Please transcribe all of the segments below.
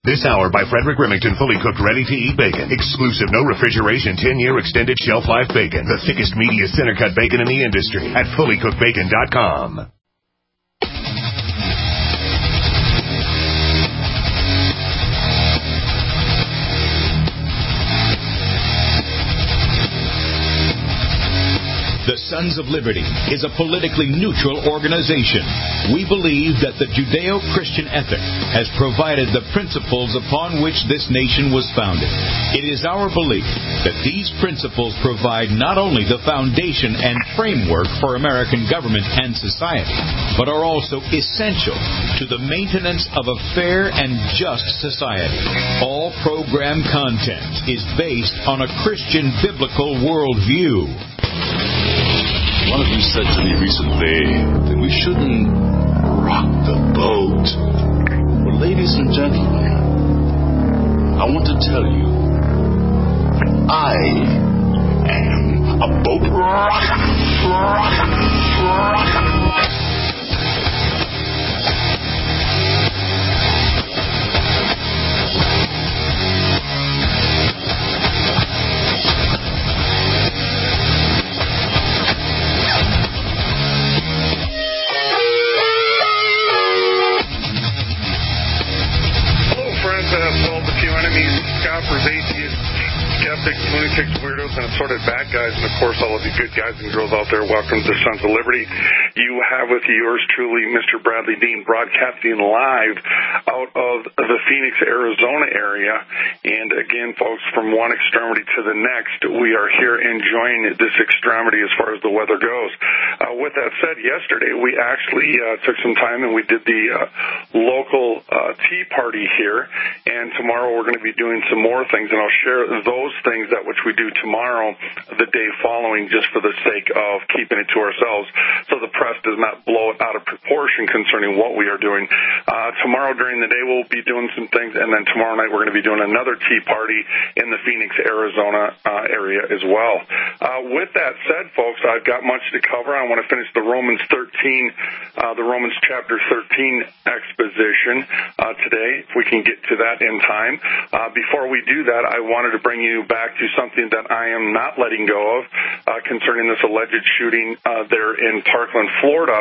This hour by Frederick Remington, fully cooked, ready-to-eat bacon. Exclusive, no refrigeration, 10-year extended shelf life bacon. The thickest, meatiest, center-cut bacon in the industry at fullycookedbacon.com. The Sons of Liberty is a politically neutral organization. We believe that the Judeo-Christian ethic has provided the principles upon which this nation was founded. It is our belief that these principles provide not only the foundation and framework for American government and society, but are also essential to the maintenance of a fair and just society. All program content is based on a Christian biblical worldview. One of you said to me recently that we shouldn't rock the boat. Well, ladies and gentlemen, I want to tell you, I am a boat rocker. Skeptics, lunatics, weirdos, and assorted bad guys, and of course all of you good guys and girls out there, welcome to Sons of Liberty. You have with you yours truly, Mr. Bradley Dean, broadcasting live out of the Phoenix, Arizona area. And again, folks, from one extremity to the next, we are here enjoying this extremity as far as the weather goes. With that said, yesterday we actually took some time and we did the local tea party here, and tomorrow we're going to be doing some more things, and I'll share those things that which we do tomorrow, the day following, just for the sake of keeping it to ourselves, so the press does not blow it out of proportion concerning what we are doing. Tomorrow during the day we'll be doing some things, and then tomorrow night we're going to be doing another tea party in the Phoenix, Arizona area as well. With that said, folks, I've got much to cover. I want to finish the Romans chapter 13 exposition today, if we can get to that in time. Before we do that, I wanted to bring you back to something that I am not letting go of concerning this alleged shooting there in Parkland, Florida.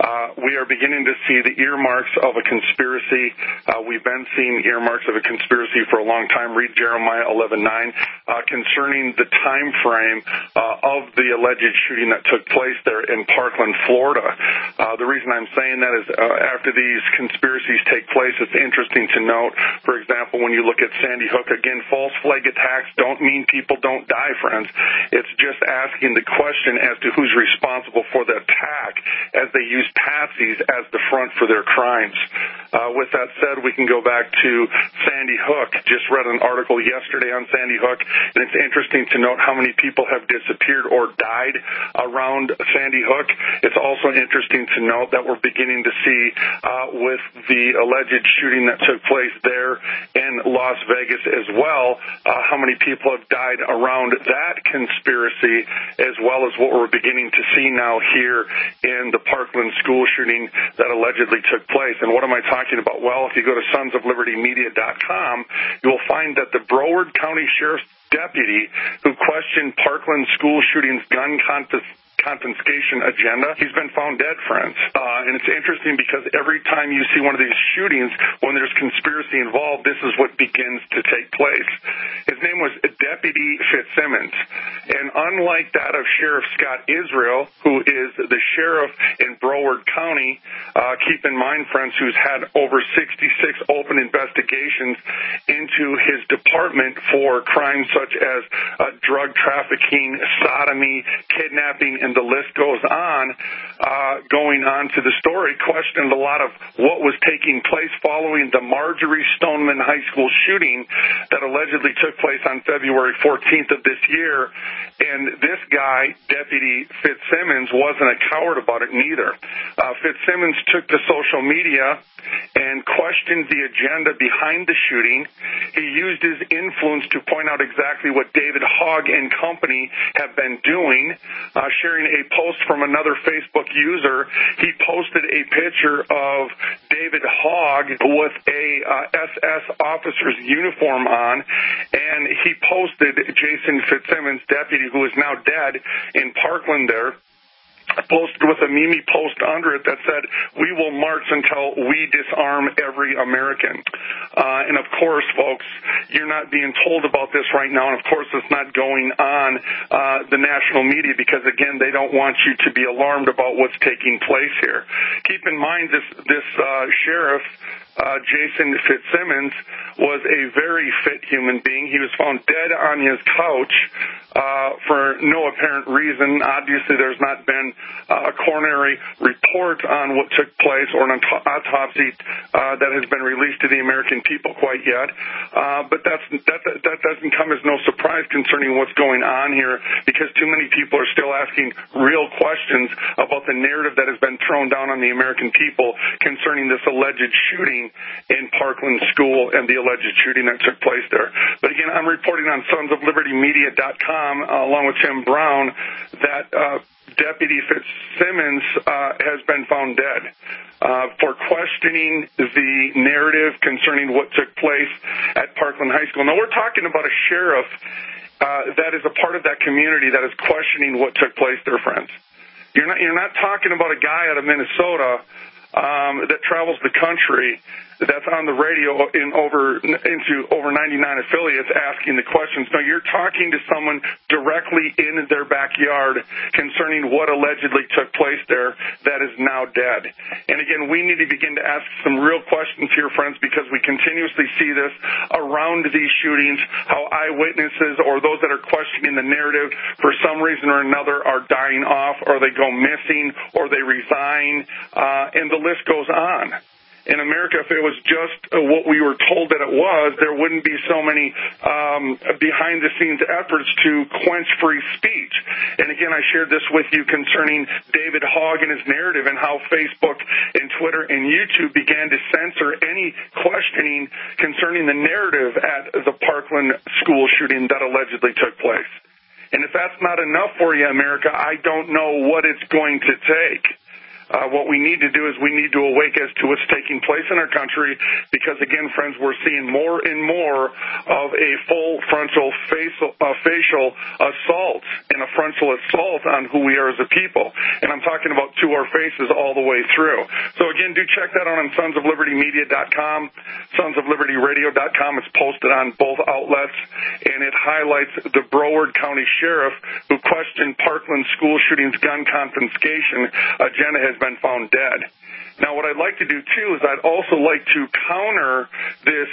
We are beginning to see the earmarks of a conspiracy. We've been seeing earmarks of a conspiracy for a long time. Read Jeremiah 11:9 concerning the time frame of the alleged shooting that took place there in Parkland, Florida. The reason I'm saying that is after these conspiracies take place, it's interesting to note, for example, when you look at Sandy Hook, again, false flag attacks don't mean people don't die, friends. It's just asking the question as to who's responsible for the attack as they use patsies as the front for their crimes. With that said, we can go back to Sandy Hook. Just read an article yesterday on Sandy Hook, and it's interesting to note how many people have disappeared or died around Sandy Hook. It's also interesting to note that we're beginning to see with the alleged shooting that took place there in Las Vegas as well, how many people have died around that conspiracy, as well as what we're beginning to see now here in the Parkland school shooting that allegedly took place. And what am I talking about? Well, if you go to sonsoflibertymedia.com, you will find that the Broward County Sheriff's deputy who questioned Parkland school shooting's gun confiscation agenda, he's been found dead, friends. And it's interesting because every time you see one of these shootings, when there's conspiracy involved, this is what begins to take place. His name was Deputy Fitzsimmons. And unlike that of Sheriff Scott Israel, who is the sheriff in Broward County, keep in mind, friends, who's had over 66 open investigations into his department for crimes such as drug trafficking, sodomy, kidnapping, and the list goes on, going on to the story, questioned a lot of what was taking place following the Marjorie Stoneman High School shooting that allegedly took place on February 14th of this year. And this guy, Deputy Fitzsimmons, wasn't a coward about it neither. Fitzsimmons took to social media and questioned the agenda behind the shooting. he used his influence to point out exactly what David Hogg and company have been doing, sharing a post from another Facebook user. He posted a picture of David Hogg with a SS officer's uniform on, and he posted Jason Fitzsimmons, deputy who is now dead in Parkland there, posted with a Mimi post under it that said, "We will march until we disarm every American." And of course, folks, you're not being told about this right now, and of course it's not going on the national media because, again, they don't want you to be alarmed about what's taking place here. Keep in mind this sheriff, Jason Fitzsimmons, was a very fit human being. He was found dead on his couch for no apparent reason. Obviously, there's not been a coronary report on what took place or an autopsy that has been released to the American people quite yet. But that doesn't come as no surprise concerning what's going on here, because too many people are still asking real questions about the narrative that has been thrown down on the American people concerning this alleged shooting in Parkland School and the alleged shooting that took place there. But again, I'm reporting on sonsoflibertymedia.com along with Tim Brown that Deputy Fitzsimmons has been found dead for questioning the narrative concerning what took place at Parkland High School. Now, we're talking about a sheriff that is a part of that community that is questioning what took place there, friends. You're not talking about a guy out of Minnesota that travels the country, that's on the radio into over 99 affiliates asking the questions. No, you're talking to someone directly in their backyard concerning what allegedly took place there that is now dead. And again, we need to begin to ask some real questions here, friends, because we continuously see this around these shootings, how eyewitnesses or those that are questioning the narrative for some reason or another are dying off, or they go missing, or they resign, and the list goes on. In America, if it was just what we were told that it was, there wouldn't be so many behind-the-scenes efforts to quench free speech. And again, I shared this with you concerning David Hogg and his narrative and how Facebook and Twitter and YouTube began to censor any questioning concerning the narrative at the Parkland school shooting that allegedly took place. And if that's not enough for you, America, I don't know what it's going to take. What we need to do is we need to awake as to what's taking place in our country because, again, friends, we're seeing more and more of a full frontal facial assault and a frontal assault on who we are as a people. And I'm talking about to our faces all the way through. So, again, do check that out on sonsoflibertymedia.com, sonsoflibertyradio.com. It's posted on both outlets, and it highlights the Broward County Sheriff who questioned Parkland school shootings gun confiscation agenda has been found dead. Now, what I'd like to do, too, is I'd also like to counter this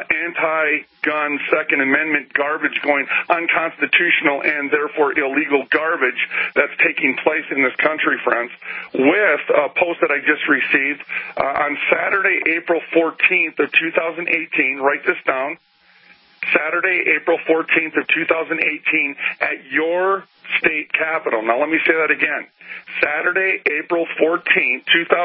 anti-gun Second Amendment garbage going unconstitutional and therefore illegal garbage that's taking place in this country, friends, with a post that I just received on Saturday, April 14th of 2018. Write this down. Saturday, April 14th of 2018 at your state capitol. Now, let me say that again. Saturday, April 14th,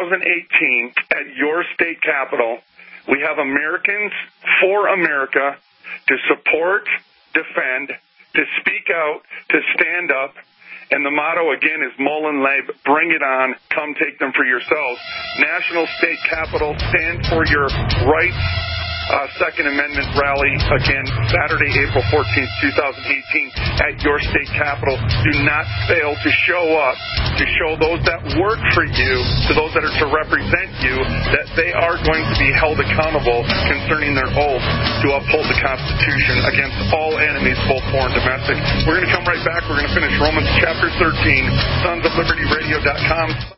2018 at your state capitol, we have Americans for America to support, defend, to speak out, to stand up. And the motto, again, is Mullen Lab, bring it on, come take them for yourselves. National State Capitol, stand for your rights. Second Amendment rally, again, Saturday, April 14th, 2018, at your state capitol. Do not fail to show up, to show those that work for you, to those that are to represent you, that they are going to be held accountable concerning their oath to uphold the Constitution against all enemies, both foreign and domestic. We're going to come right back. We're going to finish Romans chapter 13, sonsoflibertyradio.com.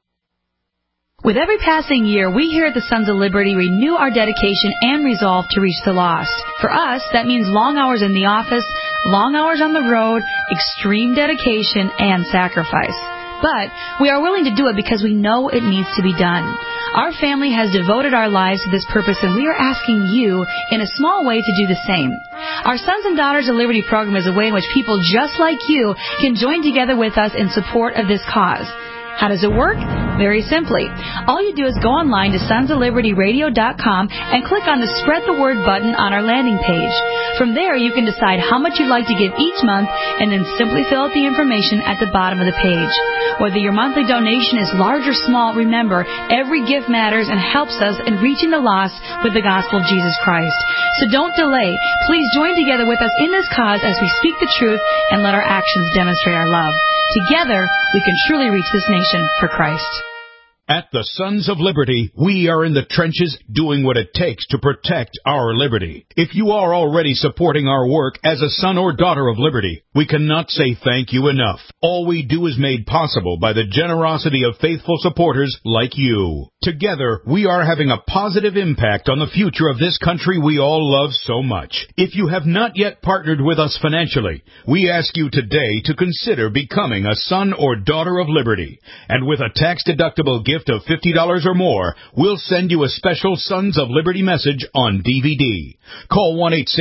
With every passing year, we here at the Sons of Liberty renew our dedication and resolve to reach the lost. For us, that means long hours in the office, long hours on the road, extreme dedication, and sacrifice. But we are willing to do it because we know it needs to be done. Our family has devoted our lives to this purpose, and we are asking you, in a small way, to do the same. Our Sons and Daughters of Liberty program is a way in which people just like you can join together with us in support of this cause. How does it work? Very simply. All you do is go online to sonsoflibertyradio.com and click on the Spread the Word button on our landing page. From there, you can decide how much you'd like to give each month and then simply fill out the information at the bottom of the page. Whether your monthly donation is large or small, remember, every gift matters and helps us in reaching the lost with the gospel of Jesus Christ. So don't delay. Please join together with us in this cause as we speak the truth and let our actions demonstrate our love. Together, we can truly reach this nation for Christ. At the Sons of Liberty, we are in the trenches doing what it takes to protect our liberty. If you are already supporting our work as a son or daughter of liberty, we cannot say thank you enough. All we do is made possible by the generosity of faithful supporters like you. Together, we are having a positive impact on the future of this country we all love so much. If you have not yet partnered with us financially, we ask you today to consider becoming a son or daughter of liberty. And with a tax-deductible gift of $50 or more, we'll send you a special Sons of Liberty message on DVD. Call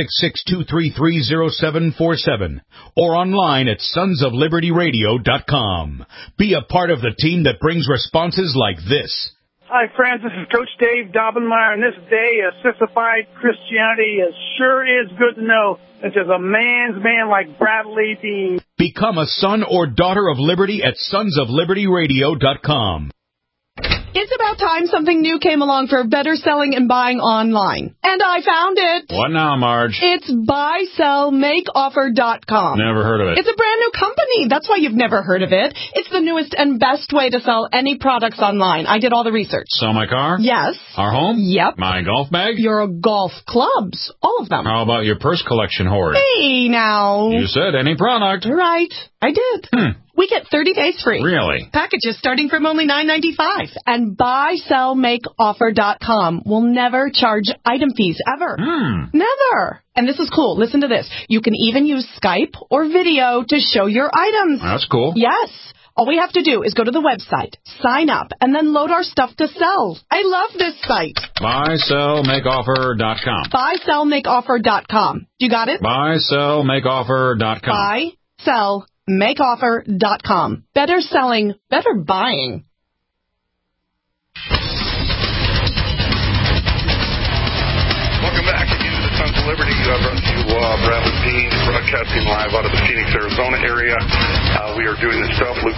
1-866-233-0747 or online at sonsoflibertyradio.com. Be a part of the team that brings responses like this. Hi, friends. This is Coach Dave Dobbenmeyer, and this day of sissified Christianity sure is good to know that there's a man's man like Bradley Dean. Become a son or daughter of liberty at sonsoflibertyradio.com. It's about time something new came along for better selling and buying online. And I found it. What now, Marge? It's buysellmakeoffer.com. Never heard of it. It's a brand new company. That's why you've never heard of it. It's the newest and best way to sell any products online. I did all the research. Sell my car? Yes. Our home? Yep. My golf bag? Your golf clubs. All of them. How about your purse collection hoard? Hey, now. You said any product. Right. I did. We get 30 days free. Really? Packages starting from only $9.95. And buysellmakeoffer.com will never charge item fees ever. Never. And this is cool. Listen to this. You can even use Skype or video to show your items. That's cool. Yes. All we have to do is go to the website, sign up, and then load our stuff to sell. I love this site. Buysellmakeoffer.com. Buysellmakeoffer.com. You got it? Buysellmakeoffer.com. Buysellmakeoffer.com. Better selling, better buying. Welcome back again to the Sons of Liberty. Brought to you, Bradley Dean, broadcasting live out of the Phoenix, Arizona area. We are doing this stuff, Luke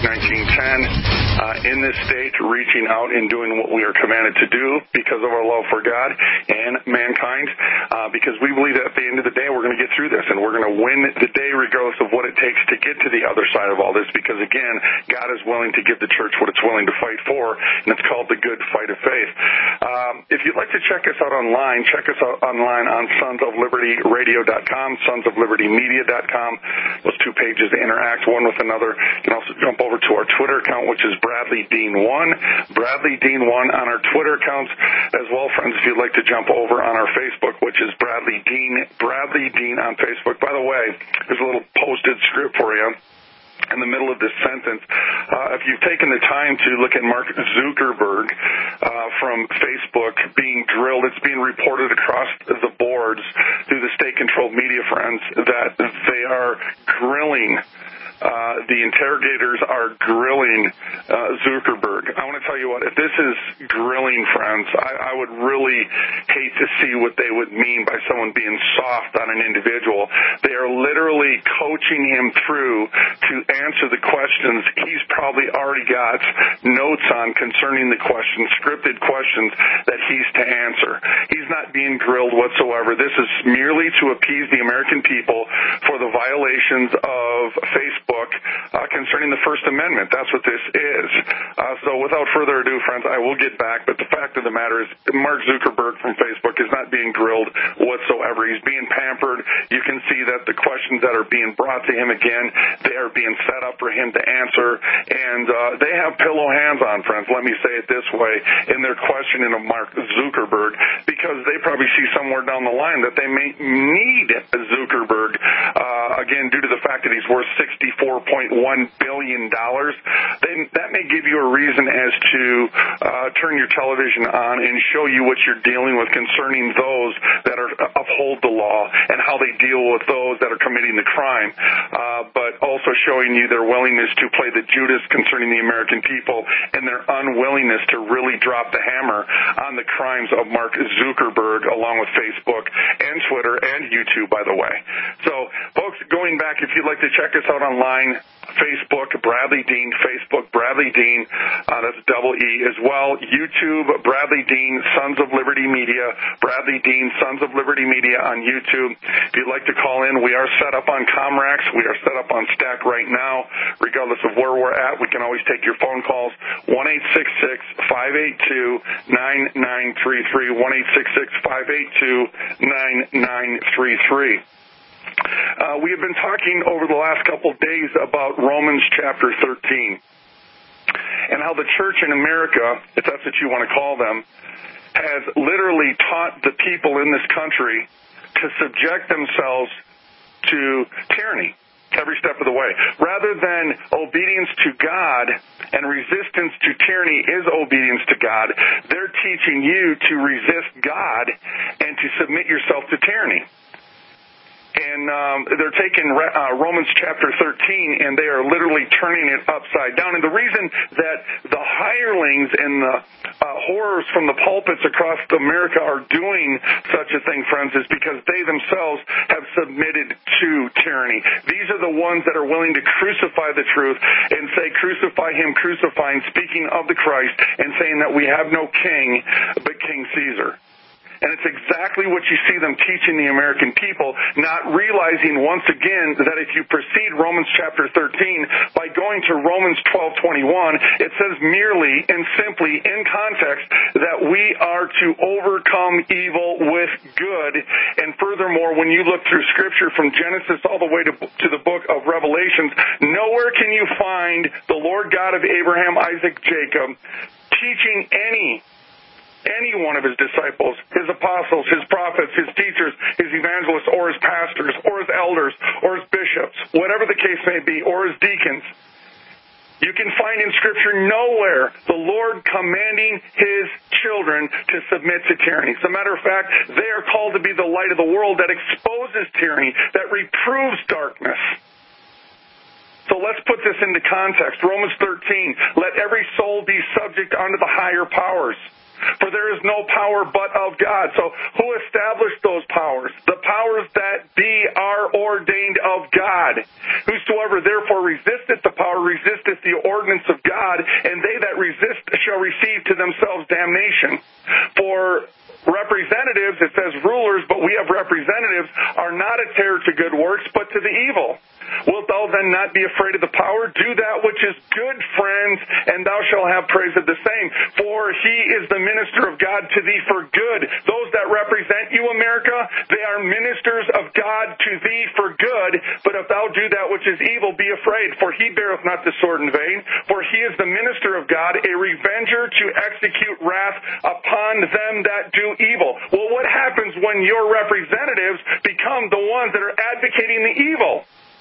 19:10, in this state, reaching out and doing what we are commanded to do because of our love for God and mankind, because we believe that at the end of the day, we're going to get through this, and we're going to win the day regardless of what it takes to get to the other side of all this, because, again, God is willing to give the church what it's willing to fight for, and it's called the good fight of faith. If you'd like to check us out online, check us out online on sonsoflibertyradio.com, sonsoflibertymedia.com. Those two pages interact one with another. You can also jump over to our Twitter account, which is Bradley Dean1, Bradley Dean1 on our Twitter accounts as well, friends. If you'd like to jump over on our Facebook, which is Bradley Dean on Facebook. By the way, there's a little posted script for you in the middle of this sentence. If you've taken the time to look at Mark Zuckerberg from Facebook being drilled, it's being reported across the boards through the state-controlled media, friends, that they are grilling. The interrogators are grilling Zuckerberg. I want to tell you what, if this is grilling, friends, I would really hate to see what they would mean by someone being soft on an individual. They are literally coaching him through to answer the questions he's probably already got notes on concerning the questions, scripted questions that he's to answer. He's not being grilled whatsoever. This is merely to appease the American people for the violations of Facebook concerning the First Amendment. That's what this is. So without further ado, friends, I will get back, but the fact of the matter is Mark Zuckerberg from Facebook is not being grilled whatsoever. He's being pampered. You can see that the questions that are being brought to him again, they are being set up for him to answer, and they have pillow hands on, friends. Let me say it this way, in their questioning of Mark Zuckerberg, because they probably see somewhere down the line that they may need Zuckerberg again, due to the fact that he's worth $64.1 billion, that may give you a reason as to turn your television on and show you what you're dealing with concerning those that uphold the law and how they deal with those that are committing the crime, but also showing you their willingness to play the Judas concerning the American people and their unwillingness to really drop the hammer on the crimes of Mark Zuckerberg, along with Facebook and Twitter and YouTube, by the way. So, folks, going back, if you'd like to check us out online, Facebook, Bradley Dean, Facebook, Bradley Dean, that's double E as well. YouTube, Bradley Dean, Sons of Liberty Media, Bradley Dean, Sons of Liberty Media on YouTube. If you'd like to call in, we are set up on Comrex. We are set up on Stack right now. Regardless of where we're at, we can always take your phone calls. 1-866-582-9933, 1-866-582-9933. We have been talking over the last couple of days about Romans chapter 13 and how the church in America, if that's what you want to call them, has literally taught the people in this country to subject themselves to tyranny every step of the way. Rather than obedience to God and resistance to tyranny is obedience to God, they're teaching you to resist God and to submit yourself to tyranny. And they're taking Romans chapter 13, and they are literally turning it upside down. And the reason that the hirelings and the horrors from the pulpits across America are doing such a thing, friends, is because they themselves have submitted to tyranny. These are the ones that are willing to crucify the truth and say, crucify him, crucifying, speaking of the Christ, and saying that we have no king but King Caesar. And it's exactly what you see them teaching the American people, not realizing once again that if you precede Romans chapter 13 by going to Romans 12:21, it says merely and simply in context that we are to overcome evil with good. And furthermore, when you look through Scripture from Genesis all the way to the book of Revelations, nowhere can you find the Lord God of Abraham, Isaac, Jacob teaching any one of his disciples, his apostles, his prophets, his teachers, his evangelists, or his pastors, or his elders, or his bishops, whatever the case may be, or his deacons. You can find in Scripture nowhere the Lord commanding his children to submit to tyranny. As a matter of fact, they are called to be the light of the world that exposes tyranny, that reproves darkness. So let's put this into context. Romans 13, let every soul be subject unto the higher powers. For there is no power but of God. So who established those powers? The powers that be are ordained of God. Whosoever therefore resisteth the power resisteth the ordinance of God, and they that resist shall receive to themselves damnation. For representatives, it says rulers, but we have representatives, are not a terror to good works, but to the evil. Wilt thou then not be afraid of the power? Do that which is good, friends, and thou shalt have praise of the same. For he is the minister of God to thee for good. Those that represent you, America, they are ministers of God to thee for good. But if thou do that which is evil, be afraid, for he beareth not the sword in vain. For he is the minister of God, a revenger to execute wrath upon them that do evil. Well, what happens when your representatives become the ones that are advocating the evil?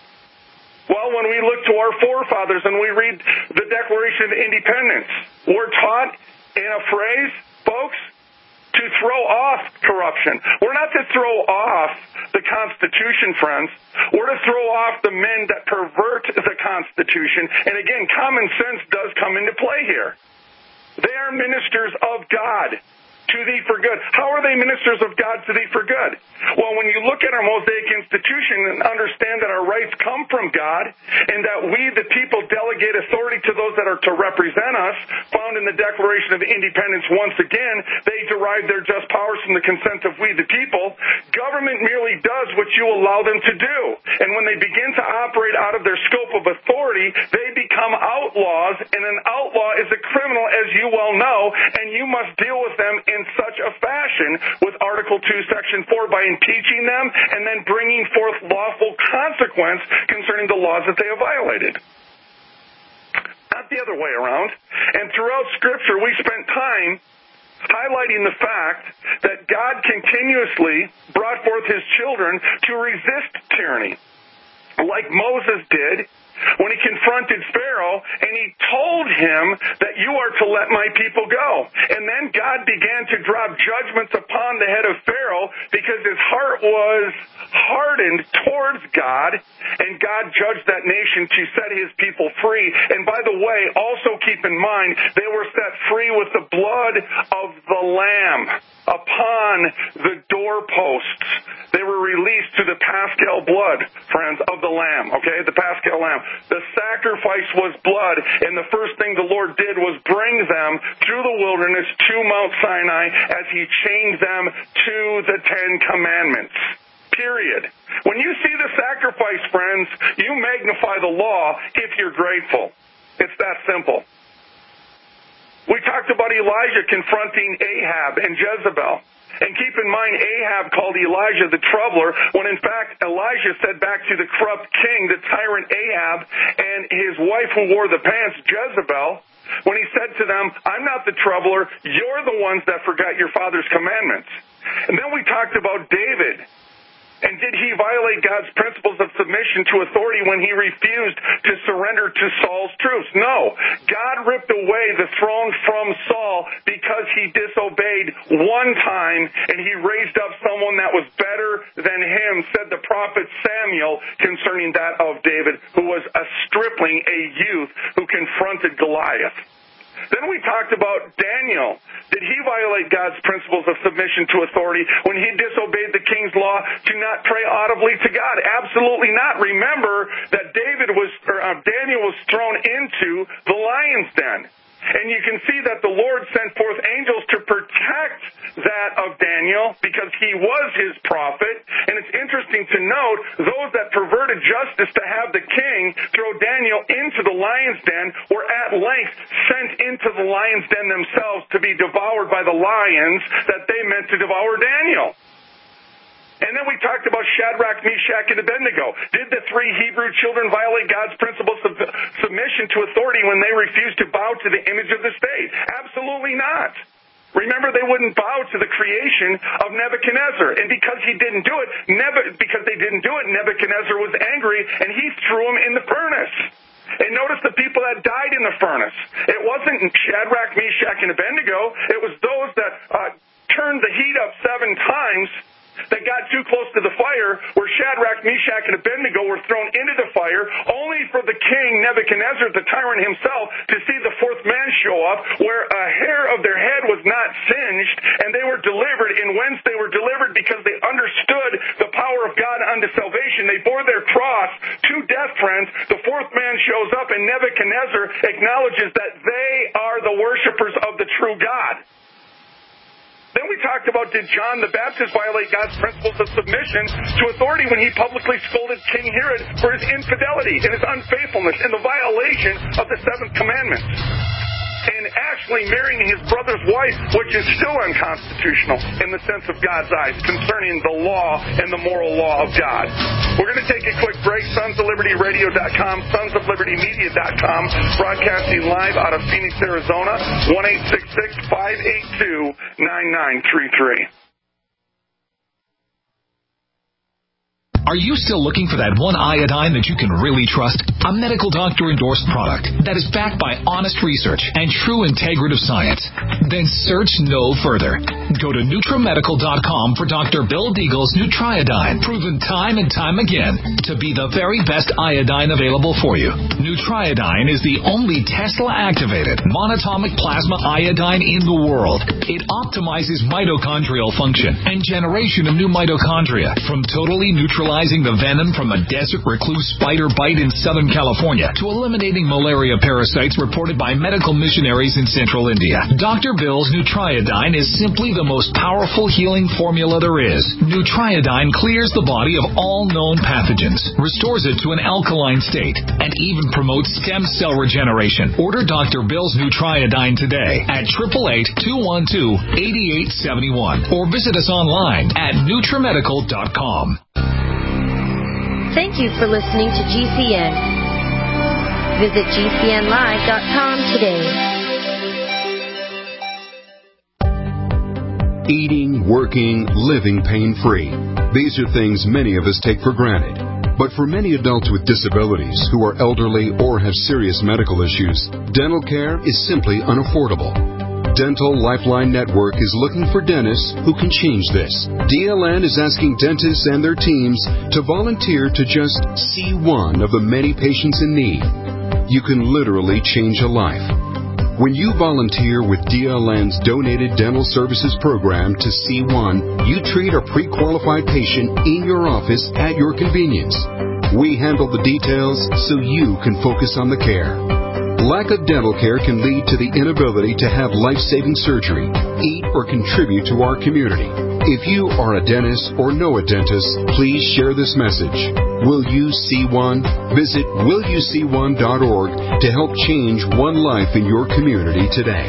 Well, when we look to our forefathers and we read the Declaration of Independence, we're taught in a phrase, folks, to throw off corruption. We're not to throw off the Constitution, friends. We're to throw off the men that pervert the Constitution. And again, common sense does come into play here. They are ministers of God to thee for good. How are they ministers of God to thee for good? Well, when you look at our Mosaic Institution and understand that our rights come from God and that we, the people, delegate authority to those that are to represent us, found in the Declaration of Independence once again, they derive their just powers from the consent of we, the people. Government merely does what you allow them to do. And when they begin to operate out of their scope of authority, they become outlaws, and an outlaw is a criminal, as you well know, and you must deal with them in such a fashion with Article 2, Section 4 by impeaching them and then bringing forth lawful consequence concerning the laws that they have violated. Not the other way around. And throughout Scripture, we spent time highlighting the fact that God continuously brought forth his children to resist tyranny. like Moses did when he confronted Pharaoh, and he told him that you are to let my people go. And then God began to drop judgments upon the head of Pharaoh because his heart was hardened towards God, and God judged that nation to set his people free. And by the way, also keep in mind, they were set free with the blood of the Lamb upon the doorposts. They were released to the Paschal blood, friends, of the Lamb, okay? The Paschal Lamb. The sacrifice was blood, and the first thing the Lord did was bring them through the wilderness to Mount Sinai as he changed them to the Ten Commandments. Period. When you see the sacrifice, friends, you magnify the law if you're grateful. It's that simple. We talked about Elijah confronting Ahab and Jezebel. And keep in mind, Ahab called Elijah the troubler, when in fact Elijah said back to the corrupt king, the tyrant Ahab, and his wife who wore the pants, Jezebel, when he said to them, I'm not the troubler, you're the ones that forgot your father's commandments. And then we talked about David. And did he violate God's principles of submission to authority when he refused to surrender to Saul's troops? No. God ripped away the throne from Saul because he disobeyed one time, and he raised up someone that was better than him, said the prophet Samuel concerning that of David, who was a stripling, a youth who confronted Goliath. Then we talked about Daniel. Did he violate God's principles of submission to authority when he disobeyed the king's law to not pray audibly to God? Absolutely not. Remember that Daniel was thrown into the lion's den. And you can see that the Lord sent forth angels to protect that of Daniel because he was his prophet. And it's interesting to note, those that perverted justice to have the king throw Daniel into the lion's den were at length sent into the lion's den themselves to be devoured by the lions that they meant to devour Daniel. And then we talked about Shadrach, Meshach, and Abednego. Did the three Hebrew children violate God's principles of submission to authority when they refused to bow to the image of the state? Absolutely not. Remember, they wouldn't bow to the creation of Nebuchadnezzar. And because they didn't do it, Nebuchadnezzar was angry, and he threw them in the furnace. And notice the people that died in the furnace. It wasn't Shadrach, Meshach, and Abednego. It was those that turned the heat up 7 times that got too close to the fire, where Shadrach, Meshach, and Abednego were thrown into the fire, only for the king Nebuchadnezzar, the tyrant himself, to see the fourth man show up, where a hair of their head was not singed, and they were delivered. And whence they were delivered? Because they understood the power of God unto salvation. They bore their cross to death, friends. The fourth man shows up, and Nebuchadnezzar acknowledges that they are the worshipers of the true God. Then we talked about, did John the Baptist violate God's principles of submission to authority when he publicly scolded King Herod for his infidelity and his unfaithfulness and the violation of the 7th commandment? And actually marrying his brother's wife, which is still unconstitutional in the sense of God's eyes, concerning the law and the moral law of God. We're going to take a quick break. SonsOfLibertyRadio.com, SonsOfLibertyMedia.com, broadcasting live out of Phoenix, Arizona, 1-866-582-9933. Are you still looking for that one iodine that you can really trust? A medical doctor-endorsed product that is backed by honest research and true integrative science? Then search no further. Go to NutriMedical.com for Dr. Bill Deagle's Nutriodine, proven time and time again to be the very best iodine available for you. Nutriodine is the only Tesla-activated monatomic plasma iodine in the world. It optimizes mitochondrial function and generation of new mitochondria from totally neutralizing the venom from a desert recluse spider bite in Southern California to eliminating malaria parasites reported by medical missionaries in central India. Dr. Bill's Nutriodine is simply the most powerful healing formula there is. Nutriodine clears the body of all known pathogens, restores it to an alkaline state, and even promotes stem cell regeneration. Order Dr. Bill's Nutriodine today at 888-212-8871 or visit us online at NutriMedical.com. Thank you for listening to GCN. Visit GCNlive.com today. Eating, working, living pain-free. These are things many of us take for granted. But for many adults with disabilities who are elderly or have serious medical issues, dental care is simply unaffordable. Dental Lifeline Network is looking for dentists who can change this. DLN is asking dentists and their teams to volunteer to just see one of the many patients in need. You can literally change a life. When you volunteer with DLN's Donated Dental Services Program to C1, you treat a pre-qualified patient in your office at your convenience. We handle the details so you can focus on the care. Lack of dental care can lead to the inability to have life-saving surgery, eat, or contribute to our community. If you are a dentist or know a dentist, please share this message. Will You See One? Visit willyouseeone.org to help change one life in your community today.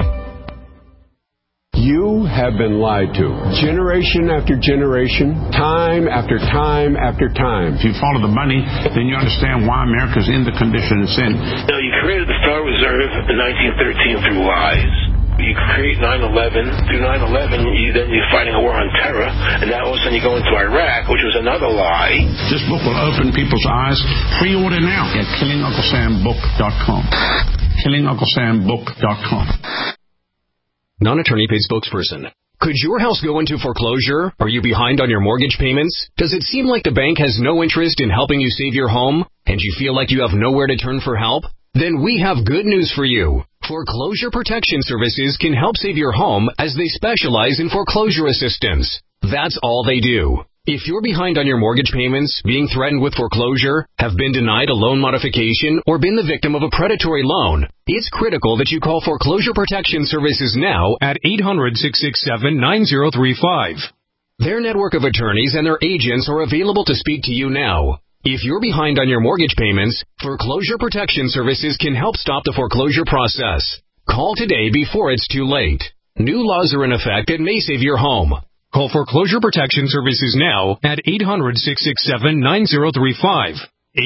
You have been lied to, generation after generation, time after time after time. If you follow the money, then you understand why America's in the condition it's in. You created the Federal Reserve in 1913 through lies. You create 9/11. Through 9/11, you're fighting a war on terror, and now all of a sudden you go into Iraq, which was another lie. This book will open people's eyes. Pre-order now at KillingUncleSamBook.com. KillingUncleSamBook.com. Non-attorney paid spokesperson. Could your house go into foreclosure? Are you behind on your mortgage payments? Does it seem like the bank has no interest in helping you save your home, and you feel like you have nowhere to turn for help? Then we have good news for you. Foreclosure Protection Services can help save your home as they specialize in foreclosure assistance. That's all they do. If you're behind on your mortgage payments, being threatened with foreclosure, have been denied a loan modification, or been the victim of a predatory loan, it's critical that you call Foreclosure Protection Services now at 800-667-9035. Their network of attorneys and their agents are available to speak to you now. If you're behind on your mortgage payments, Foreclosure Protection Services can help stop the foreclosure process. Call today before it's too late. New laws are in effect that may save your home. Call Foreclosure Protection Services now at 800-667-9035.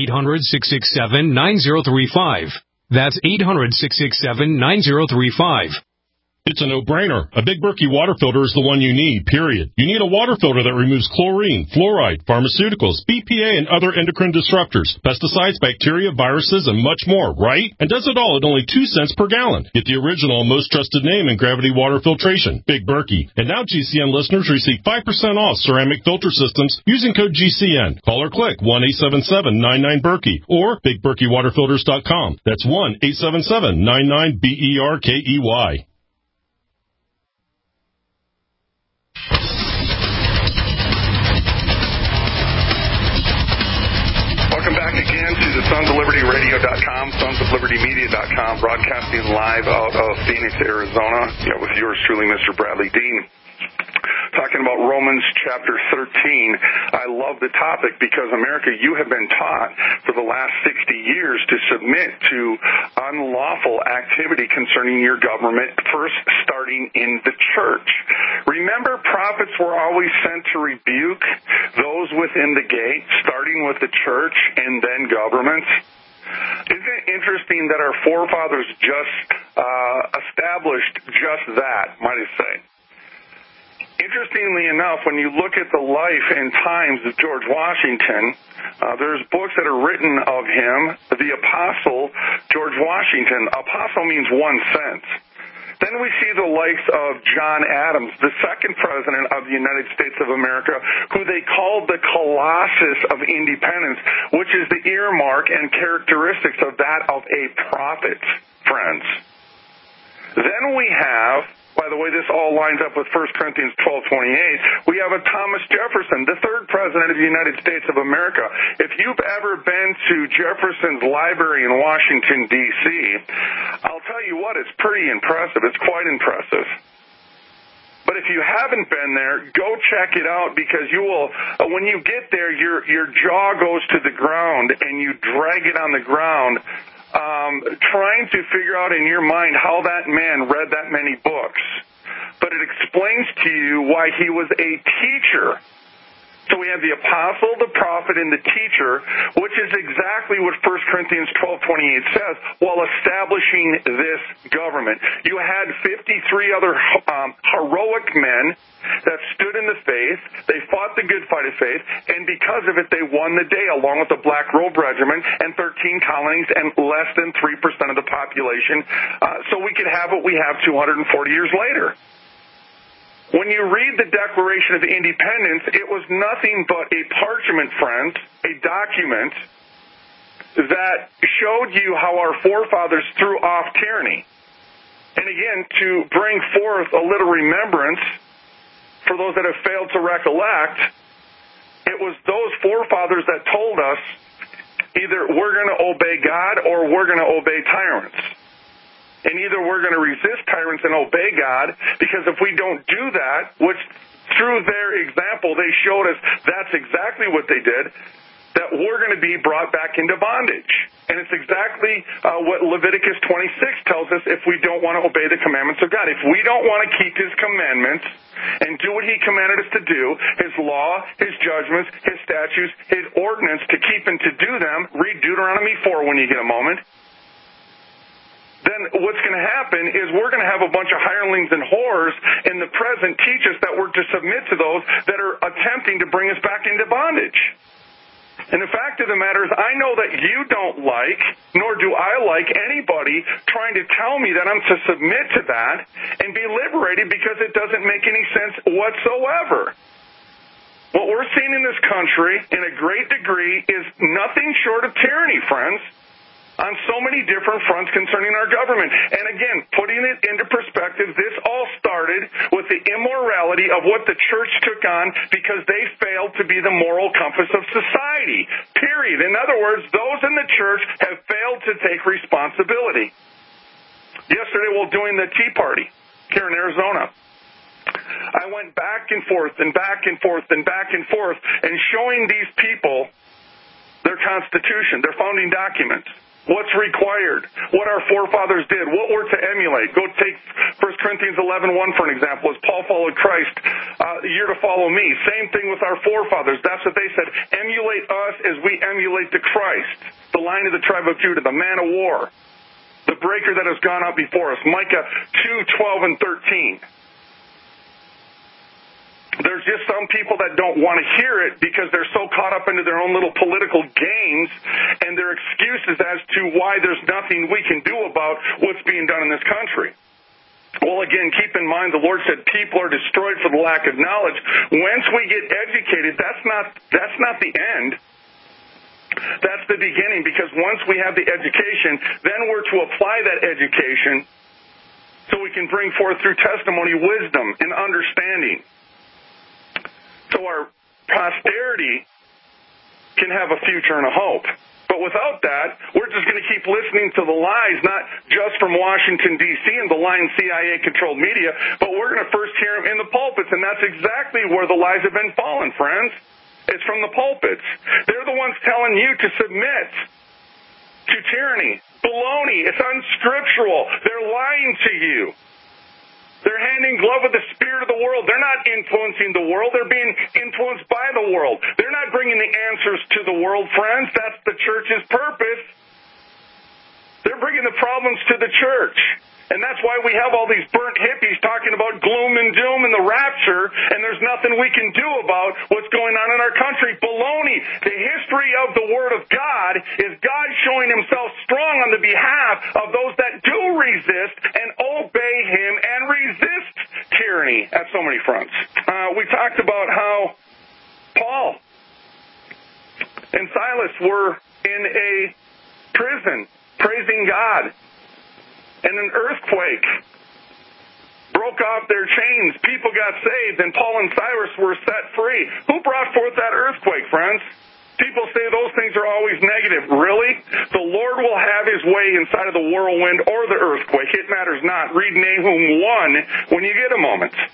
800-667-9035. That's 800-667-9035. It's a no-brainer. A Big Berkey water filter is the one you need, period. You need a water filter that removes chlorine, fluoride, pharmaceuticals, BPA, and other endocrine disruptors, pesticides, bacteria, viruses, and much more, right? And does it all at only 2 cents per gallon. Get the original and most trusted name in gravity water filtration, Big Berkey. And now GCN listeners receive 5% off ceramic filter systems using code GCN. Call or click 1-877-99-BERKEY or BigBerkeyWaterFilters.com. That's 1-877-99-BERKEY. Welcome back again to the SonsOfLibertyRadio.com, SonsOfLibertyMedia.com, broadcasting live out of Phoenix, Arizona, with yours truly, Mr. Bradley Dean. Talking about Romans chapter 13. I love the topic because, America, you have been taught for the last 60 years to submit to unlawful activity concerning your government, first starting in the church. Remember, prophets were always sent to rebuke those within the gate, starting with the church and then governments. Isn't it interesting that our forefathers just established just that, might I say? Interestingly enough, when you look at the life and times of George Washington, there's books that are written of him, the Apostle George Washington. Apostle means 1 cent. Then we see the likes of John Adams, the second president of the United States of America, who they called the Colossus of Independence, which is the earmark and characteristics of that of a prophet, friends. Then we have, by the way, this all lines up with 1 Corinthians 12:28. We have a Thomas Jefferson, the third president of the United States of America. If you've ever been to Jefferson's library in Washington, D.C., I'll tell you what, it's pretty impressive. It's quite impressive. But if you haven't been there, go check it out, because you will, when you get there, your jaw goes to the ground and you drag it on the ground, trying to figure out in your mind how that man read that many books. But it explains to you why he was a teacher So we have the apostle, the prophet, and the teacher, which is exactly what 1 Corinthians 12:28 says, while establishing this government. You had 53 other heroic men that stood in the faith. They fought the good fight of faith, and because of it, they won the day, along with the Black Robe Regiment and 13 colonies and less than 3% of the population, so we could have what we have 240 years later. When you read the Declaration of Independence, it was nothing but a parchment, friends, a document that showed you how our forefathers threw off tyranny. And again, to bring forth a little remembrance for those that have failed to recollect, it was those forefathers that told us either we're going to obey God or we're going to obey tyrants. And either we're going to resist tyrants and obey God, because if we don't do that, which through their example they showed us that's exactly what they did, that we're going to be brought back into bondage. And it's exactly what Leviticus 26 tells us if we don't want to obey the commandments of God. If we don't want to keep His commandments and do what He commanded us to do, His law, His judgments, His statutes, His ordinance, to keep and to do them, read Deuteronomy 4 when you get a moment, then what's going to happen is we're going to have a bunch of hirelings and whores in the present teach us that we're to submit to those that are attempting to bring us back into bondage. And the fact of the matter is, I know that you don't like, nor do I like anybody trying to tell me that I'm to submit to that and be liberated, because it doesn't make any sense whatsoever. What we're seeing in this country, in a great degree, is nothing short of tyranny, friends, on so many different fronts concerning our government. And again, putting it into perspective, this all started with the immorality of what the church took on because they failed to be the moral compass of society, period. In other words, those in the church have failed to take responsibility. Yesterday, while doing the Tea Party here in Arizona, I went back and forth and back and forth and back and forth and showing these people their Constitution, their founding documents, what's required, what our forefathers did, what we're to emulate. Go take 1 Corinthians 11:1 for an example. As Paul followed Christ, you're to follow me. Same thing with our forefathers. That's what they said. Emulate us as we emulate the Christ, the Lion of the tribe of Judah, the man of war, the breaker that has gone out before us. Micah 2:12 and 13. There's just some people that don't want to hear it because they're so caught up into their own little political games and their excuses as to why there's nothing we can do about what's being done in this country. Well, again, keep in mind the Lord said people are destroyed for the lack of knowledge. Once we get educated, that's not the end. That's the beginning, because once we have the education, then we're to apply that education so we can bring forth through testimony wisdom and understanding. So our posterity can have a future and a hope. But without that, we're just going to keep listening to the lies, not just from Washington, D.C. and the lying CIA-controlled media, but we're going to first hear them in the pulpits, and that's exactly where the lies have been fallen, friends. It's from the pulpits. They're the ones telling you to submit to tyranny. Baloney. It's unscriptural. They're lying to you. They're hand in glove with the spirit of the world. They're not influencing the world. They're being influenced by the world. They're not bringing the answers to the world, friends. That's the church's purpose. They're bringing the problems to the church. And that's why we have all these burnt hippies talking about gloom and doom and the rapture, and there's nothing we can do about what's going on in our country. Baloney. The history of the Word of God is God showing Himself strong on the behalf of those that do resist and obey Him and resist tyranny at so many fronts. We talked about how Paul and Silas were in a prison praising God. And an earthquake broke off their chains. People got saved, and Paul and Silas were set free. Who brought forth that earthquake, friends? People say those things are always negative. Really? The Lord will have His way inside of the whirlwind or the earthquake. It matters not. Read Nahum 1 when you get a moment.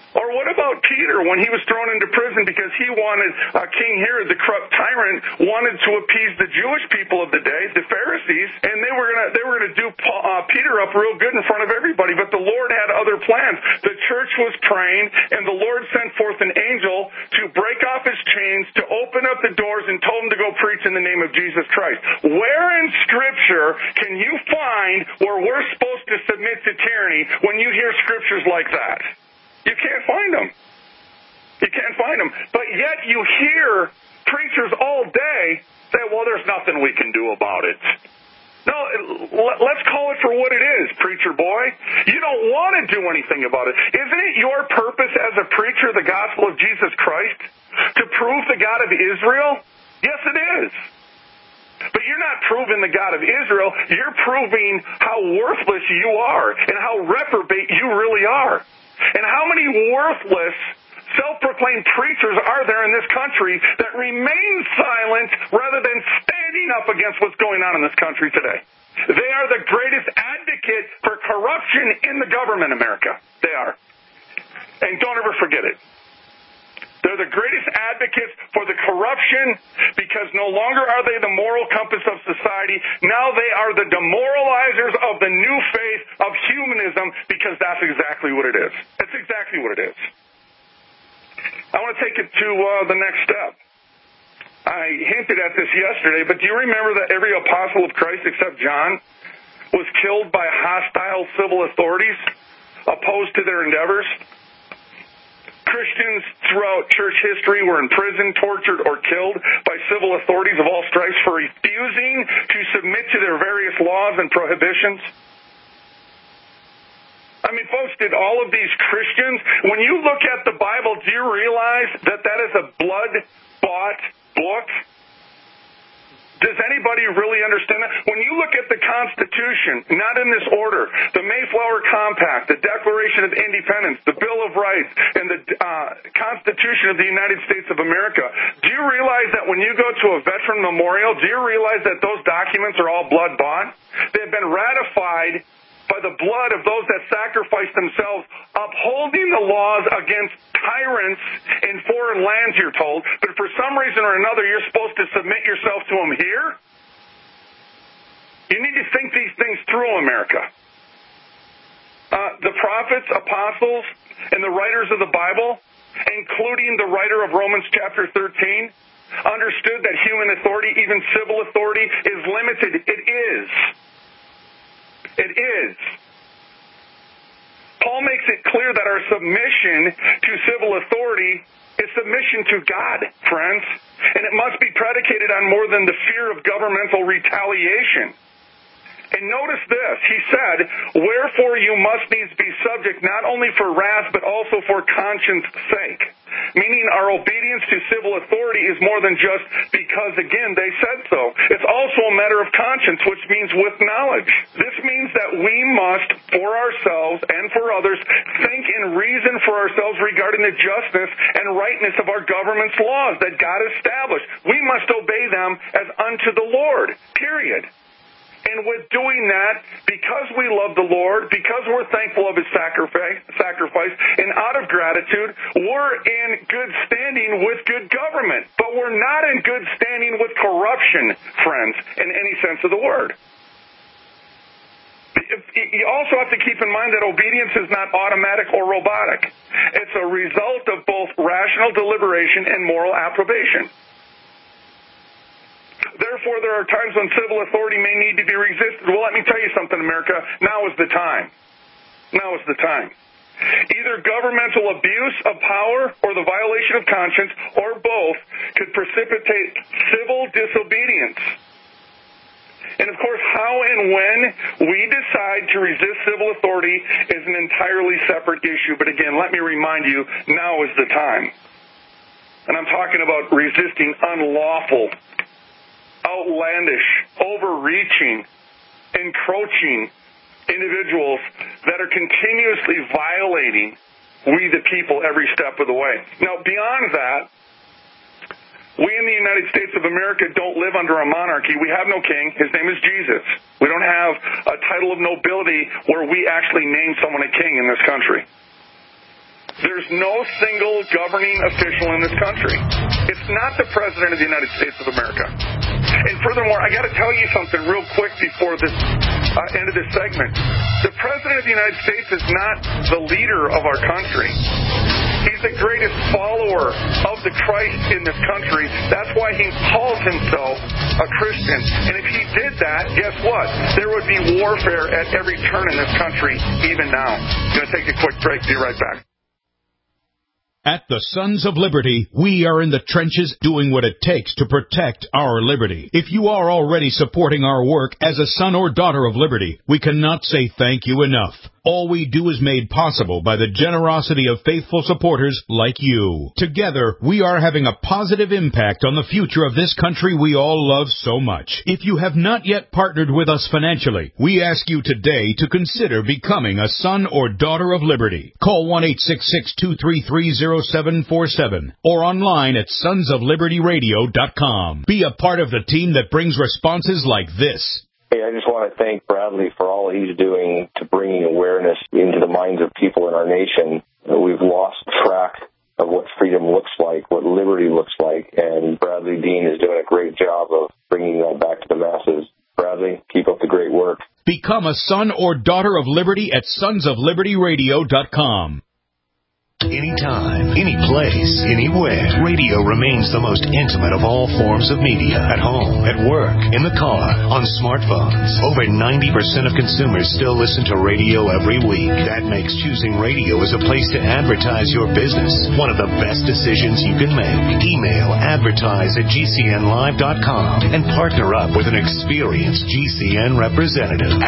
Or what about Peter when he was thrown into prison because he wanted King Herod, the corrupt tyrant, wanted to appease the Jewish people of the day, the Pharisees, and they were gonna do Peter up real good in front of everybody. But the Lord had other plans. The church was praying, and the Lord sent forth an angel to break off his chains, to open up the doors, and told him to go preach in the name of Jesus Christ. Where in Scripture can you find where we're supposed to submit to tyranny when you hear scriptures like that? You can't find them. You can't find them. But yet you hear preachers all day say, well, there's nothing we can do about it. No, let's call it for what it is, preacher boy. You don't want to do anything about it. Isn't it your purpose as a preacher, the gospel of Jesus Christ, to prove the God of Israel? Yes, it is. But you're not proving the God of Israel. You're proving how worthless you are and how reprobate you really are. And how many worthless, self-proclaimed preachers are there in this country that remain silent rather than standing up against what's going on in this country today? They are the greatest advocate for corruption in the government, America. They are. And don't ever forget it. They're the greatest advocates for the corruption because no longer are they the moral compass of society. Now they are the demoralizers of the new faith of humanism because that's exactly what it is. That's exactly what it is. I want to take it to the next step. I hinted at this yesterday, but do you remember that every apostle of Christ except John was killed by hostile civil authorities opposed to their endeavors? Christians throughout church history were in prison, tortured, or killed by civil authorities of all stripes for refusing to submit to their various laws and prohibitions. I mean, folks, did all of these Christians, when you look at the Bible, do you realize that that is a blood-bought book? Does anybody really understand that? When you look at the Constitution, not in this order, the Mayflower Compact, the Declaration of Independence, the Bill of Rights, and the Constitution of the United States of America, do you realize that when you go to a veteran memorial, do you realize that those documents are all blood-bought? They've been ratified by the blood of those that sacrificed themselves, upholding the laws against tyrants in foreign lands, you're told. But for some reason or another, you're supposed to submit yourself to them here? You need to think these things through, America. The prophets, apostles, and the writers of the Bible, including the writer of Romans chapter 13, understood that human authority, even civil authority, is limited. It is. It is. Paul makes it clear that our submission to civil authority is submission to God, friends, and it must be predicated on more than the fear of governmental retaliation. And notice this, he said, wherefore you must needs be subject not only for wrath but also for conscience sake. Meaning our obedience to civil authority is more than just because, again, they said so. It's also a matter of conscience, which means with knowledge. This means that we must, for ourselves and for others, think and reason for ourselves regarding the justness and rightness of our government's laws that God established. We must obey them as unto the Lord, period. And with doing that, because we love the Lord, because we're thankful of His sacrifice, and out of gratitude, we're in good standing with good government. But we're not in good standing with corruption, friends, in any sense of the word. You also have to keep in mind that obedience is not automatic or robotic. It's a result of both rational deliberation and moral approbation. Therefore, there are times when civil authority may need to be resisted. Well, let me tell you something, America. Now is the time. Now is the time. Either governmental abuse of power or the violation of conscience, or both, could precipitate civil disobedience. And, of course, how and when we decide to resist civil authority is an entirely separate issue. But, again, let me remind you, now is the time. And I'm talking about resisting unlawful, outlandish, overreaching, encroaching individuals that are continuously violating we the people every step of the way. Now, beyond that, we in the United States of America don't live under a monarchy. We have no king. His name is Jesus. We don't have a title of nobility where we actually name someone a king in this country. There's no single governing official in this country. It's not the President of the United States of America. And furthermore, I got to tell you something real quick before this end of this segment. The President of the United States is not the leader of our country. He's the greatest follower of the Christ in this country. That's why he calls himself a Christian. And if he did that, guess what? There would be warfare at every turn in this country, even now. I'm going to take a quick break. Be right back. At the Sons of Liberty, we are in the trenches doing what it takes to protect our liberty. If you are already supporting our work as a son or daughter of liberty, we cannot say thank you enough. All we do is made possible by the generosity of faithful supporters like you. Together, we are having a positive impact on the future of this country we all love so much. If you have not yet partnered with us financially, we ask you today to consider becoming a son or daughter of liberty. Call 1-866-233-0747 or online at sonsoflibertyradio.com. Be a part of the team that brings responses like this. Hey, I just want to thank Bradley for all he's doing to bringing awareness into the minds of people in our nation. We've lost track of what freedom looks like, what liberty looks like, and Bradley Dean is doing a great job of bringing that back to the masses. Bradley, keep up the great work. Become a son or daughter of liberty at sonsoflibertyradio.com. Anytime, any place, anywhere, radio remains the most intimate of all forms of media. At home, at work, in the car, on smartphones. Over 90% of consumers still listen to radio every week. That makes choosing radio as a place to advertise your business one of the best decisions you can make. Email advertise@gcnlive.com and partner up with an experienced GCN representative.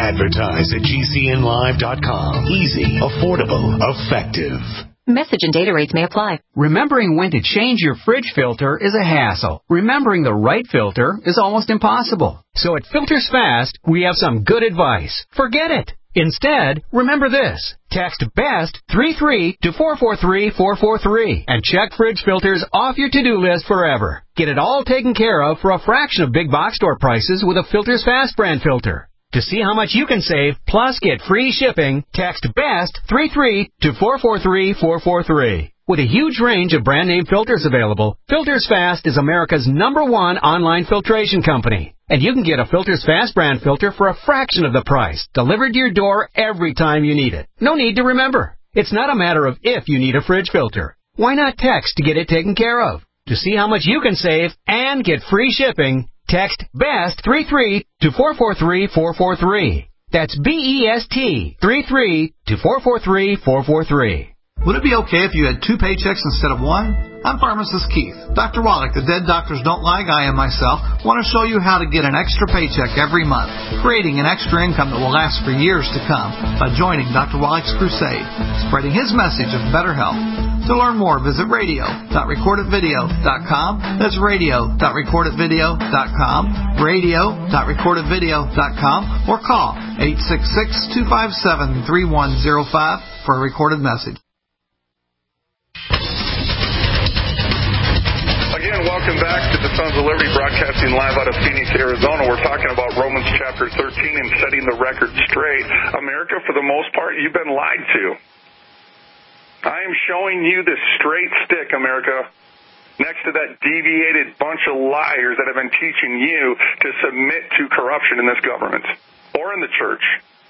Advertise@gcnlive.com. Easy, affordable, effective. Message and data rates may apply. Remembering when to change your fridge filter is a hassle. Remembering the right filter is almost impossible. So at Filters Fast, we have some good advice. Forget it. Instead, remember this. Text BEST 33 to 443-443 and check fridge filters off your to-do list forever. Get it all taken care of for a fraction of big box store prices with a Filters Fast brand filter. To see how much you can save, plus get free shipping, text BEST 33 to 443-443. With a huge range of brand name filters available, Filters Fast is America's #1 online filtration company. And you can get a Filters Fast brand filter for a fraction of the price, delivered to your door every time you need it. No need to remember. It's not a matter of if you need a fridge filter. Why not text to get it taken care of? To see how much you can save and get free shipping, text BEST 33 to 443-443. That's BEST 33 to 443-443. Would it be okay if you had 2 paychecks instead of 1? I'm pharmacist Keith. Dr. Wallach, the Dead Doctors Don't Lie guy, and myself want to show you how to get an extra paycheck every month, creating an extra income that will last for years to come by joining Dr. Wallach's crusade, spreading his message of better health. To learn more, visit radio.recordedvideo.com. That's radio.recordedvideo.com, radio.recordedvideo.com, or call 866-257-3105 for a recorded message. Again, welcome back to the Sons of Liberty, broadcasting live out of Phoenix, Arizona. We're talking about Romans chapter 13 and setting the record straight. America, for the most part, you've been lied to. I am showing you the straight stick, America, next to that deviated bunch of liars that have been teaching you to submit to corruption in this government or in the church.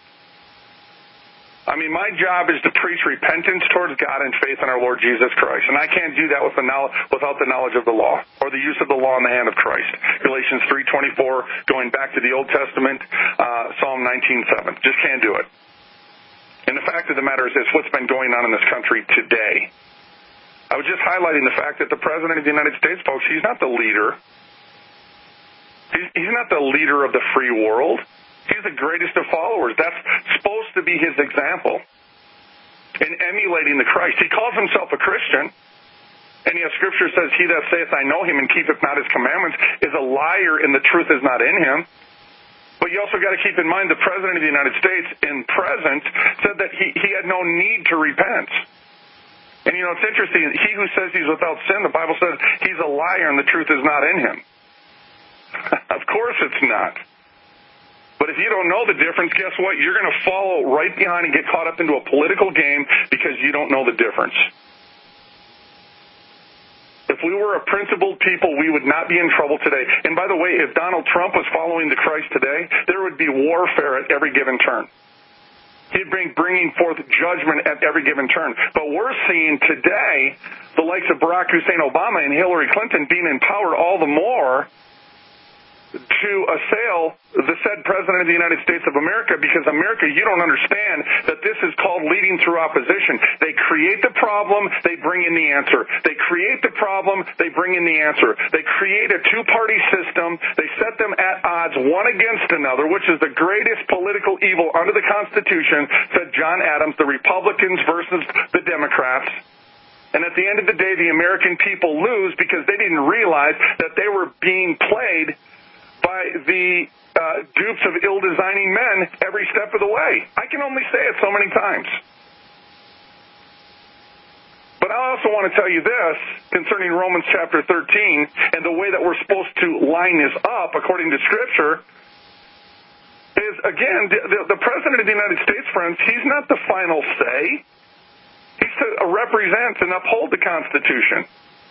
I mean, my job is to preach repentance towards God and faith in our Lord Jesus Christ. And I can't do that without the knowledge of the law or the use of the law in the hand of Christ. Galatians 3:24, going back to the Old Testament, Psalm 19:7. Just can't do it. And the fact of the matter is this, what's been going on in this country today. I was just highlighting the fact that the President of the United States, folks, he's not the leader. He's not the leader of the free world. He's the greatest of followers. That's supposed to be his example in emulating the Christ. He calls himself a Christian, and yet Scripture says, he that saith, I know him, and keepeth not his commandments, is a liar, and the truth is not in him. But you also got to keep in mind the President of the United States in present said that he had no need to repent. And, you know, it's interesting. He who says he's without sin, the Bible says he's a liar and the truth is not in him. Of course it's not. But if you don't know the difference, guess what? You're going to follow right behind and get caught up into a political game because you don't know the difference. were a principled people, we would not be in trouble today. And by the way, if Donald Trump was following the Christ today, there would be warfare at every given turn. He'd be bringing forth judgment at every given turn. But we're seeing today the likes of Barack Hussein Obama and Hillary Clinton being empowered all the more to assail the said President of the United States of America, because America, you don't understand that this is called leading through opposition. They create the problem, they bring in the answer. They create the problem, they bring in the answer. They create a two-party system, they set them at odds one against another, which is the greatest political evil under the Constitution, said John Adams, the Republicans versus the Democrats. And at the end of the day, the American people lose because they didn't realize that they were being played by the dupes of ill-designing men every step of the way. I can only say it so many times. But I also want to tell you this concerning Romans chapter 13 and the way that we're supposed to line this up according to Scripture is, again, the President of the United States, friends, he's not the final say. He's to represent and uphold the Constitution.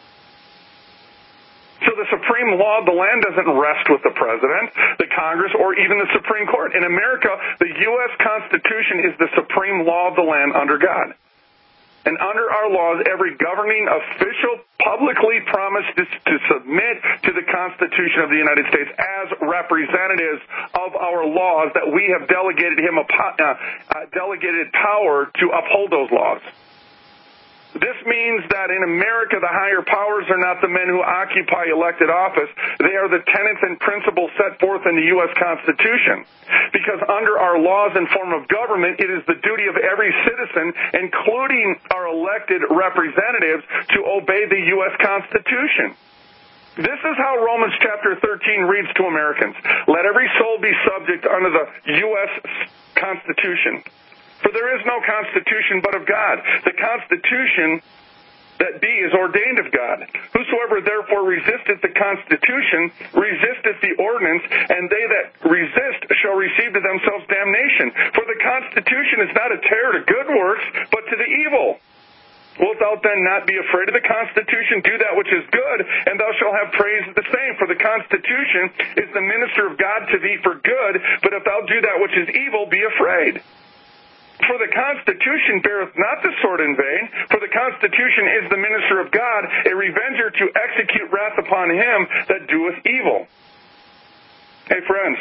So the supreme law of the land doesn't rest with the President, the Congress, or even the Supreme Court. In America, the U.S. Constitution is the supreme law of the land under God. And under our laws, every governing official publicly promised to submit to the Constitution of the United States as representatives of our laws, that we have delegated delegated power to uphold those laws. This means that in America, the higher powers are not the men who occupy elected office. They are the tenets and principles set forth in the U.S. Constitution. Because under our laws and form of government, it is the duty of every citizen, including our elected representatives, to obey the U.S. Constitution. This is how Romans chapter 13 reads to Americans. Let every soul be subject unto the U.S. Constitution. For there is no Constitution but of God. The Constitution that be is ordained of God. Whosoever therefore resisteth the Constitution resisteth the ordinance, and they that resist shall receive to themselves damnation. For the Constitution is not a terror to good works, but to the evil. Wilt thou then not be afraid of the Constitution? Do that which is good, and thou shalt have praise of the same. For the Constitution is the minister of God to thee for good, but if thou do that which is evil, be afraid. For the Constitution beareth not the sword in vain, for the Constitution is the minister of God, a revenger to execute wrath upon him that doeth evil. Hey, friends,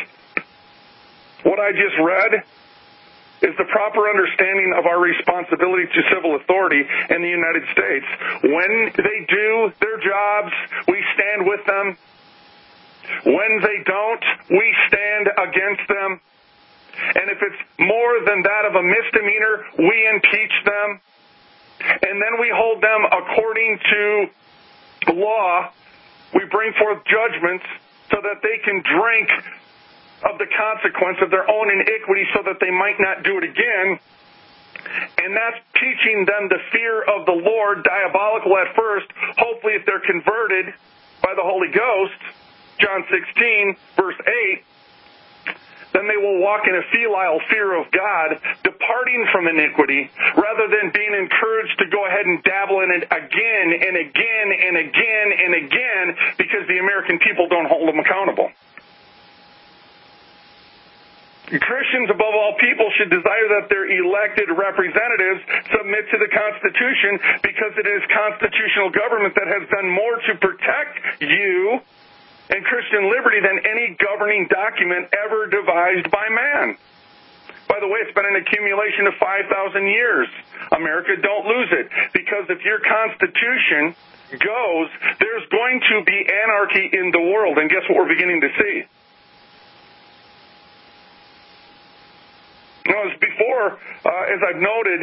what I just read is the proper understanding of our responsibility to civil authority in the United States. When they do their jobs, we stand with them. When they don't, we stand against them. And if it's more than that of a misdemeanor, we impeach them. And then we hold them according to law. We bring forth judgments so that they can drink of the consequence of their own iniquity so that they might not do it again. And that's teaching them the fear of the Lord, diabolical at first. Hopefully, if they're converted by the Holy Ghost, John 16, verse 8, then they will walk in a filial fear of God, departing from iniquity, rather than being encouraged to go ahead and dabble in it again and again and again and again, because the American people don't hold them accountable. Christians, above all people, should desire that their elected representatives submit to the Constitution, because it is constitutional government that has done more to protect you and Christian liberty than any governing document ever devised by man. By the way, it's been an accumulation of 5,000 years. America, don't lose it. Because if your Constitution goes, there's going to be anarchy in the world. And guess what we're beginning to see? As before, as I've noted,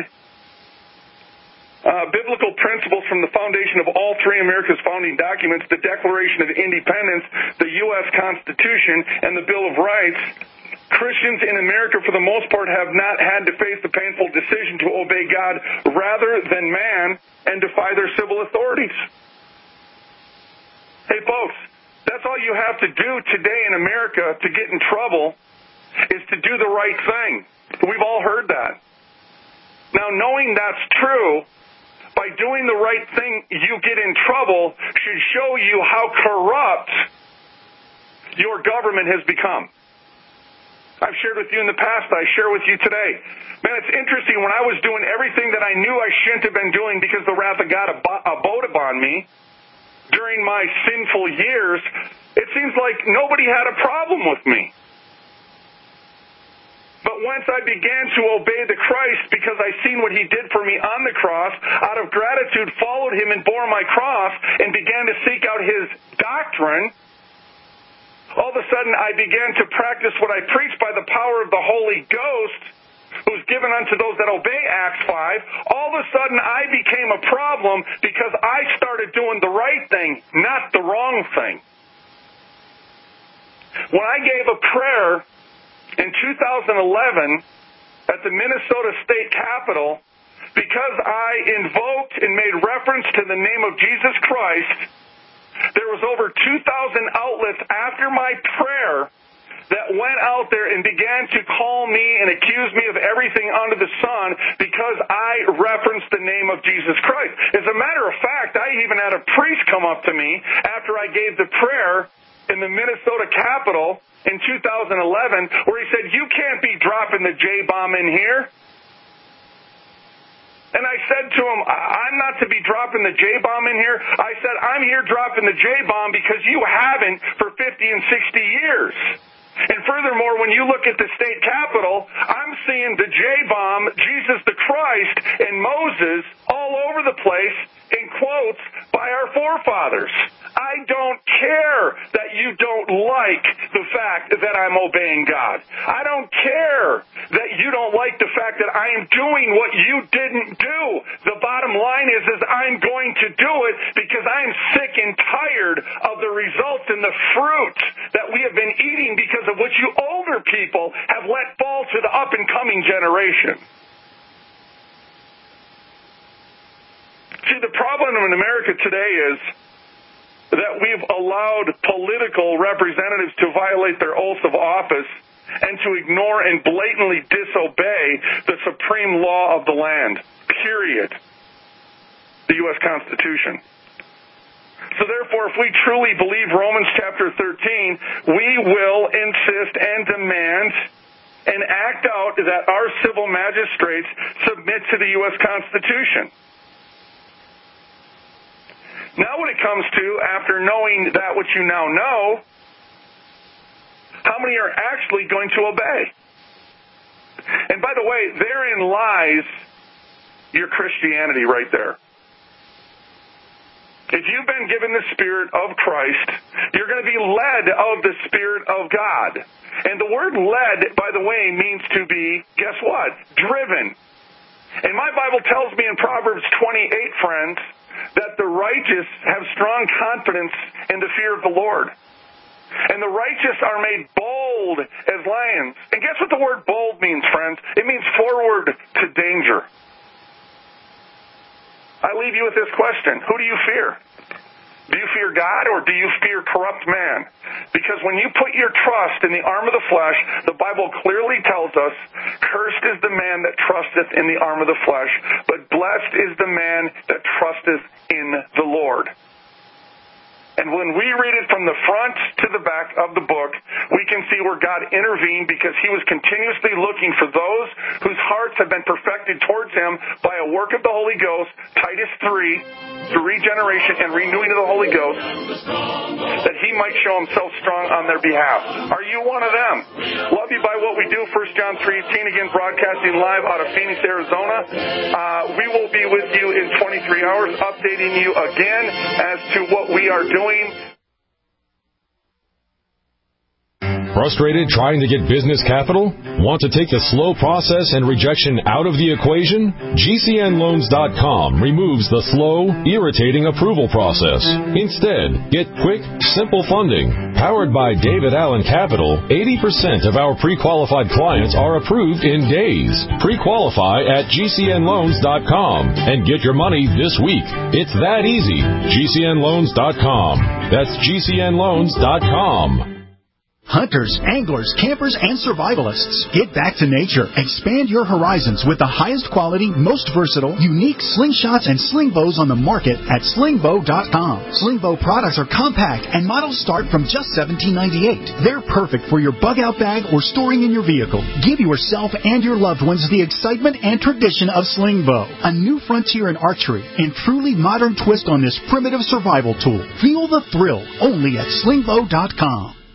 biblical principles from the foundation of all three America's founding documents, the Declaration of Independence, the U.S. Constitution, and the Bill of Rights, Christians in America, for the most part, have not had to face the painful decision to obey God rather than man and defy their civil authorities. Hey, folks, that's all you have to do today in America to get in trouble, is to do the right thing. We've all heard that. Now, knowing that's true, by doing the right thing, you get in trouble, should show you how corrupt your government has become. I've shared with you in the past, I share with you today. Man, it's interesting, when I was doing everything that I knew I shouldn't have been doing because the wrath of God abode upon me during my sinful years, it seems like nobody had a problem with me. But once I began to obey the Christ because I seen what he did for me on the cross, out of gratitude followed him and bore my cross and began to seek out his doctrine, all of a sudden I began to practice what I preach by the power of the Holy Ghost, who's given unto those that obey, Acts 5. All of a sudden I became a problem because I started doing the right thing, not the wrong thing. When I gave a prayer in 2011 at the Minnesota State Capitol, because I invoked and made reference to the name of Jesus Christ, there was over 2,000 outlets after my prayer that went out there and began to call me and accuse me of everything under the sun because I referenced the name of Jesus Christ. As a matter of fact, I even had a priest come up to me after I gave the prayer in the Minnesota Capitol in 2011 where he said, "You can't be dropping the J-bomb in here." And I said to him, "I'm not to be dropping the J-bomb in here." I said, "I'm here dropping the J-bomb because you haven't for 50 and 60 years. And furthermore, when you look at the state capitol, I'm seeing the J-bomb, Jesus the Christ, and Moses all over the place in quotes by our forefathers. I don't care that you don't like the fact that I'm obeying God. I don't care that you don't like the fact that I am doing what you didn't do. The bottom line is I'm going to do it because I am sick and tired of the results and the fruit that we have been eating because of what you older people have let fall to the up-and-coming generation." See, the problem in America today is that we've allowed political representatives to violate their oaths of office and to ignore and blatantly disobey the supreme law of the land, period, the U.S. Constitution. So therefore, if we truly believe Romans chapter 13, we will insist and demand and act out that our civil magistrates submit to the U.S. Constitution. Now when it comes to, after knowing that which you now know, how many are actually going to obey? And by the way, therein lies your Christianity right there. If you've been given the Spirit of Christ, you're going to be led of the Spirit of God. And the word led, by the way, means to be, guess what? Driven. And my Bible tells me in Proverbs 28, friends, that the righteous have strong confidence in the fear of the Lord. And the righteous are made bold as lions. And guess what the word bold means, friends? It means forward to danger. I leave you with this question. Who do you fear? Do you fear God or do you fear corrupt man? Because when you put your trust in the arm of the flesh, the Bible clearly tells us, cursed is the man that trusteth in the arm of the flesh, but blessed is the man that trusteth in the Lord. And when we read it from the front to the back of the book, we can see where God intervened because he was continuously looking for those whose hearts have been perfected towards him by a work of the Holy Ghost, Titus 3, through regeneration and renewing of the Holy Ghost, that he might show himself strong on their behalf. Are you one of them? Love you by what we do. 1 John 3:18, again, broadcasting live out of Phoenix, Arizona. We will be with you in 23 hours, updating you again as to what we are doing. Frustrated trying to get business capital? Want to take the slow process and rejection out of the equation? GCNloans.com removes the slow, irritating approval process. Instead, get quick, simple funding. Powered by David Allen Capital, 80% of our pre-qualified clients are approved in days. Pre-qualify at GCNloans.com and get your money this week. It's that easy. GCNloans.com. That's GCNloans.com. Hunters, anglers, campers, and survivalists, get back to nature. Expand your horizons with the highest quality, most versatile, unique slingshots and sling bows on the market at slingbow.com. Slingbow products are compact and models start from just $17.98. They're perfect for your bug-out bag or storing in your vehicle. Give yourself and your loved ones the excitement and tradition of Slingbow, a new frontier in archery and truly modern twist on this primitive survival tool. Feel the thrill only at slingbow.com.